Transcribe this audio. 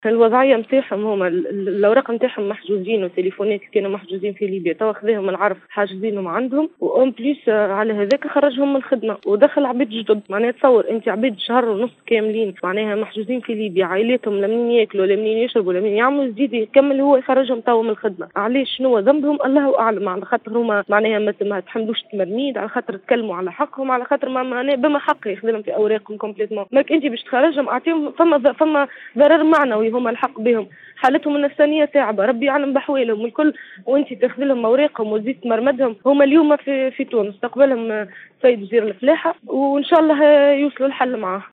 الوضعية نتاعهم هما الأوراق نتاعهم محجوزين، والتليفونات كانوا محجوزين في ليبيا، توا خذاهم العرف حاجزينهم عندهم، وأون بليس على هذاك خرجهم من الخدمة ودخل عبيد جدد. معناها تصور أنت عبيد شهر ونص كاملين معناها محجوزين في ليبيا، عائلاتهم لا منين ياكلوا لا منين يشربوا لا منين يعملوا، يزيد يكمل هو يخرجهم توا من الخدمة. علاش؟ شنو ذنبهم؟ الله أعلم. على خاطر هما معناها ما تحملوش التمرميد، على خاطر تكلموا على حقهم، على خاطر ما بما حق يخذلهم في أوراقهم كومبليتمون. ماك أنت باش تخرجهم أعطيهم فما ضرر معنوي هما الحق بهم، حالتهم النفسانية صعبة، ربي يعلم بحوالهم والكل، وانت تاخذ لهم اوراقهم وتزيد تمرمدهم. هما اليوم في تونس، مستقبلهم سيد وزير الفلاحة، وان شاء الله يوصلوا الحل معاه.